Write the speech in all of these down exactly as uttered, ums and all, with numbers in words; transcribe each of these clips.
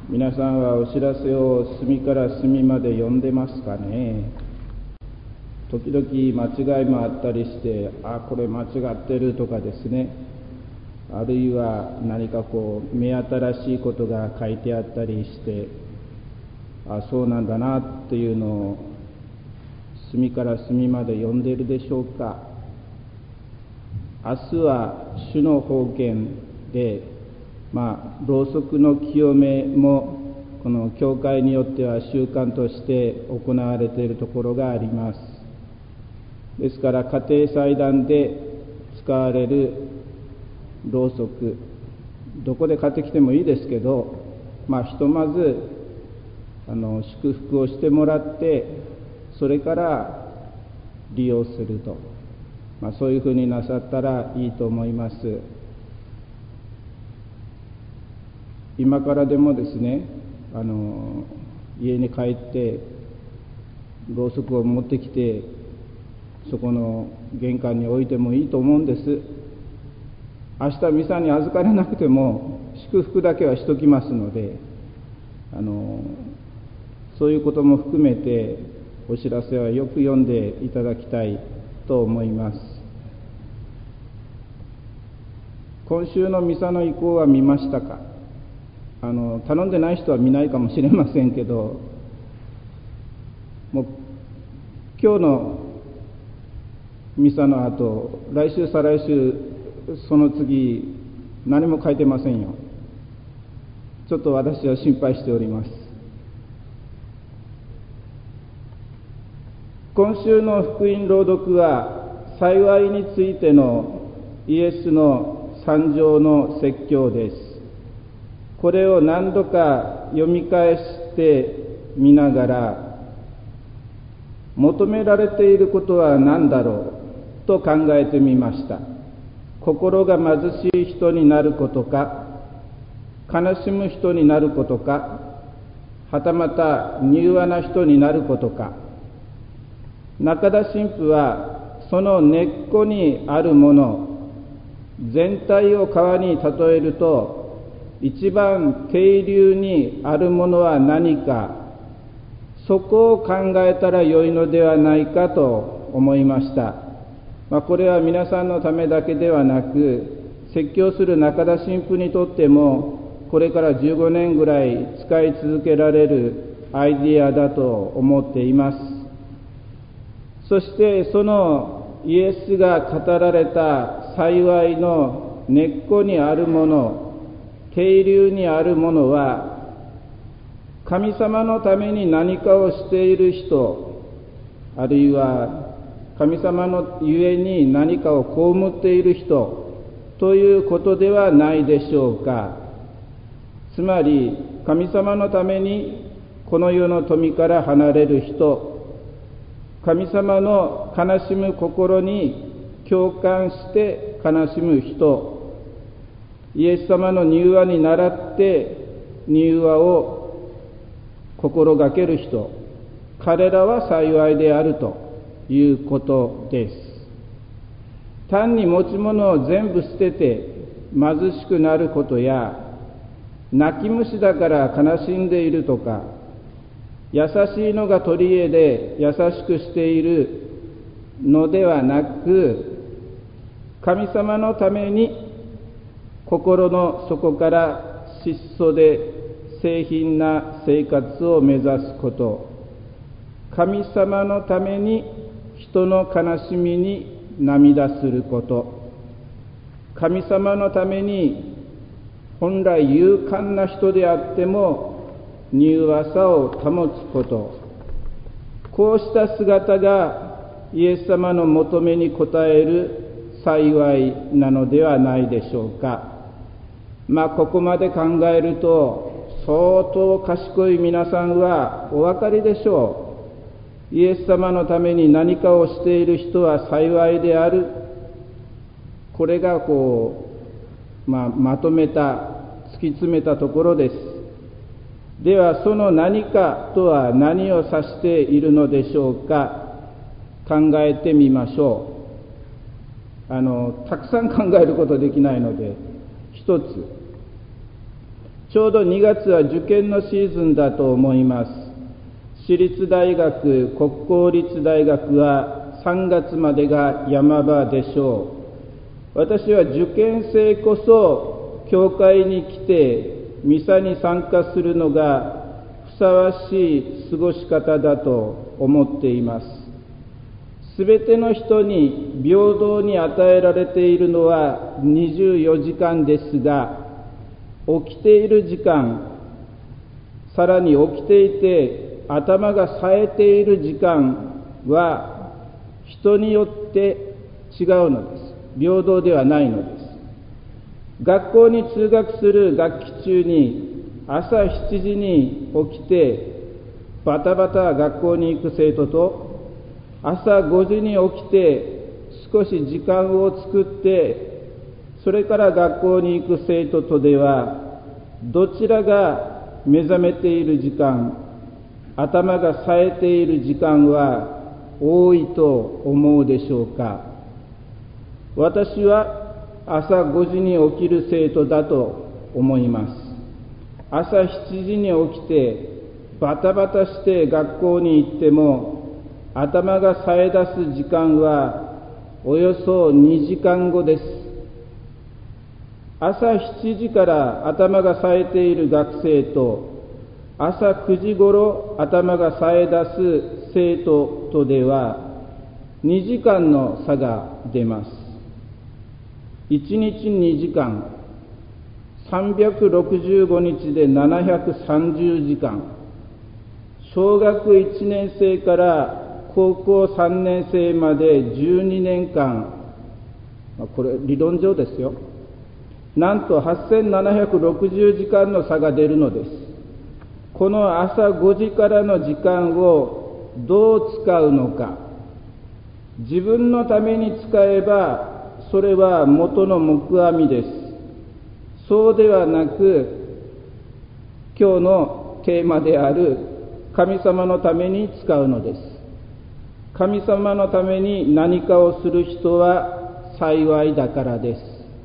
皆さんはお知らせを隅から隅まで読んでますかね。時々間違いもあったりして、あ、これ間違ってるとかですね、あるいは何かこう目新しいことが書いてあったりして、あ、そうなんだなっていうのを隅から隅まで読んでいるでしょうか。明日は主の宝剣で、まあろうそくの清めもこの教会によっては習慣として行われているところがあります。ですから家庭祭壇で使われるろうそく、どこで買ってきてもいいですけど、まあひとまずあの祝福をしてもらって、それから利用すると、まあ、そういうふうになさったらいいと思います。今からでもですね、あの家に帰ってろうそくを持ってきて、そこの玄関に置いてもいいと思うんです。明日ミサに預かれなくても祝福だけはしときますので、あのそういうことも含めてお知らせはよく読んでいただきたいと思います。今週のミサの意向は見ましたか？あの頼んでない人は見ないかもしれませんけど、もう今日のミサの後、来週再来週その次何も書いてませんよ。ちょっと私は心配しております。今週の福音朗読は幸いについてのイエスの三条の説教です。これを何度か読み返してみながら、求められていることは何だろうと考えてみました。心が貧しい人になることか、悲しむ人になることか、はたまた柔和な人になることか。中田神父はその根っこにあるもの全体を川に例えると、一番渓流にあるものは何か、そこを考えたらよいのではないかと思いました。まあ、これは皆さんのためだけではなく、説教する中田神父にとってもこれからじゅうごねんぐらい使い続けられるアイディアだと思っています。そしてそのイエスが語られた幸いの根っこにあるもの、渓流にあるものは、神様のために何かをしている人、あるいは神様のゆえに何かを被っている人ということではないでしょうか。つまり神様のためにこの世の富から離れる人、神様の悲しむ心に共感して悲しむ人、イエス様の柔和に倣って柔和を心がける人、彼らは幸いであるということです。単に持ち物を全部捨てて貧しくなることや、泣き虫だから悲しんでいるとか、優しいのが取り柄で優しくしているのではなく、神様のために心の底から質素で清貧な生活を目指すこと、神様のために人の悲しみに涙すること、神様のために本来勇敢な人であっても柔和さを保つこと、こうした姿がイエス様の求めに応える幸いなのではないでしょうか。まあここまで考えると相当賢い皆さんはお分かりでしょう。イエス様のために何かをしている人は幸いである。これがこう、まあ、まとめた、突き詰めたところです。ではその何かとは何を指しているのでしょうか。考えてみましょう。あのたくさん考えることできないので、一つ、 ちょうどにがつは受験のシーズンだと思います。私立大学、国公立大学はさんがつまでが山場でしょう。私は受験生こそ教会に来てミサに参加するのがふさわしい過ごし方だと思っています。すべての人に平等に与えられているのはにじゅうよじかんですが、起きている時間、さらに起きていて頭が冴えている時間は人によって違うのです。平等ではないのです。学校に通学する学期中に朝しちじに起きてバタバタ学校に行く生徒と、朝ごじに起きて少し時間を作ってそれから学校に行く生徒とでは、どちらが目覚めている時間、頭が冴えている時間は多いと思うでしょうか。私は朝ごじに起きる生徒だと思います。朝しちじに起きてバタバタして学校に行っても、頭が冴え出す時間はおよそにじかんごです。朝しちじから頭が冴えている学生と、朝くじごろ頭が冴え出す生徒とではにじかんの差が出ます。いちにちにじかん、さんびゃくろくじゅうごにちでななひゃくさんじゅうじかん、小学いちねん生から高校さんねん生までじゅうにねんかん、これ理論上ですよ、なんとはっせんななひゃくろくじゅうじかんの差が出るのです。この朝ごじからの時間をどう使うのか。自分のために使えばそれは元の木阿弥です。そうではなく、今日のテーマである神様のために使うのです。神様のために何かをする人は幸いだからです。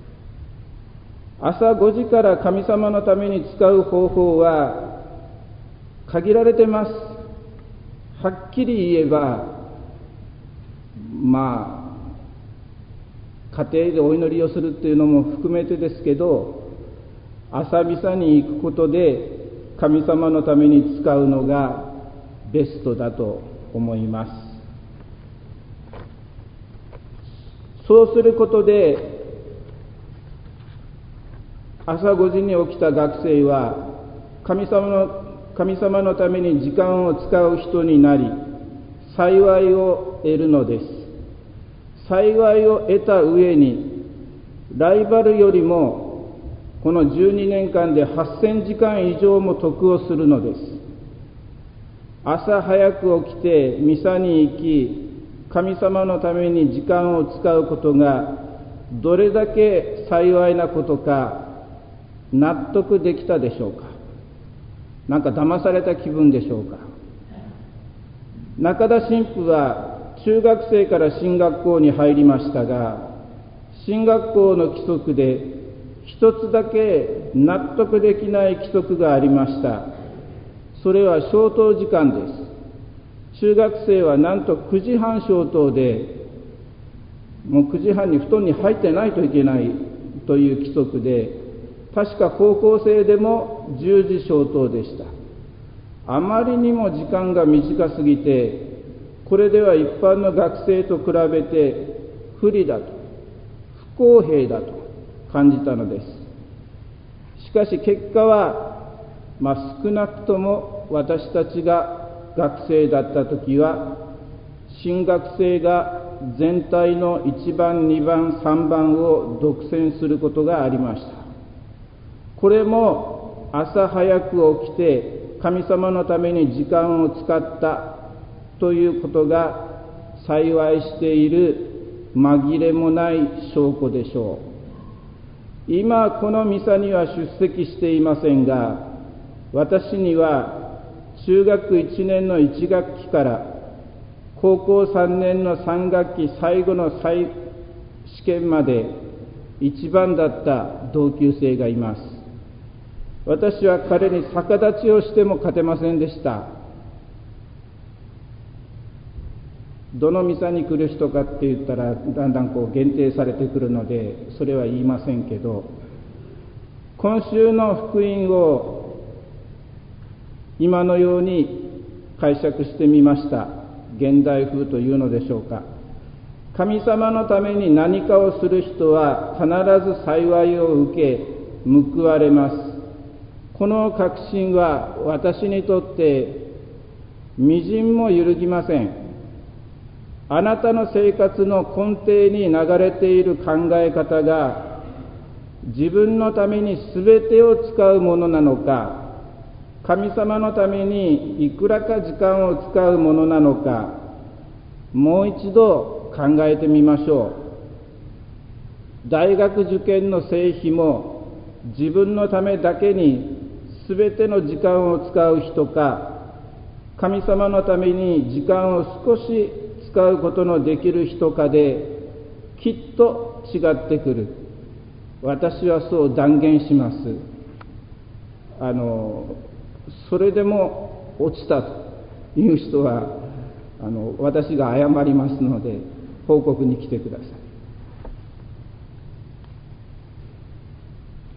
朝ごじから神様のために使う方法は限られてます。はっきり言えば、まあ家庭でお祈りをするっていうのも含めてですけど、朝ミサに行くことで神様のために使うのがベストだと思います。そうすることで、朝ごじに起きた学生は神様の神様のために時間を使う人になり、幸いを得るのです。幸いを得た上に、ライバルよりもこのじゅうにねんかんではっせんじかん以上も得をするのです。朝早く起きてミサに行き、神様のために時間を使うことがどれだけ幸いなことか納得できたでしょうか。なんか騙された気分でしょうか。中田神父は中学生から進学校に入りましたが、進学校の規則で一つだけ納得できない規則がありました。それは消灯時間です。中学生はなんとくじはん消灯で、もうくじはんに布団に入ってないといけないという規則で、確か高校生でもじゅうじ消灯でした。あまりにも時間が短すぎて、これでは一般の学生と比べて不利だと、不公平だと感じたのです。しかし結果は、まあ、少なくとも私たちが学生だった時は、新学生が全体のいちばん、にばん、さんばんを独占することがありました。これも朝早く起きて神様のために時間を使ったということが幸いしている紛れもない証拠でしょう。今このミサには出席していませんが、私には中学いちねんのいちがっきから高校さんねんのさんがっき最後の再試験まで一番だった同級生がいます。 私は彼に逆立ちをしても勝てませんでした。どのミサに来る人かって言ったらだんだんこう限定されてくるのでそれは言いませんけど、今週の福音を今のように解釈してみました。現代風というのでしょうか。神様のために何かをする人は必ず幸いを受け報われます。この確信は私にとってみじんも揺るぎません。あなたの生活の根底に流れている考え方が自分のために全てを使うものなのか、神様のためにいくらか時間を使うものなのか、もう一度考えてみましょう。大学受験の成否も自分のためだけに全ての時間を使う人か、神様のために時間を少し使うことのできる人かできっと違ってくる。私はそう断言します。あのそれでも落ちたという人はあの私が謝りますので報告に来てください。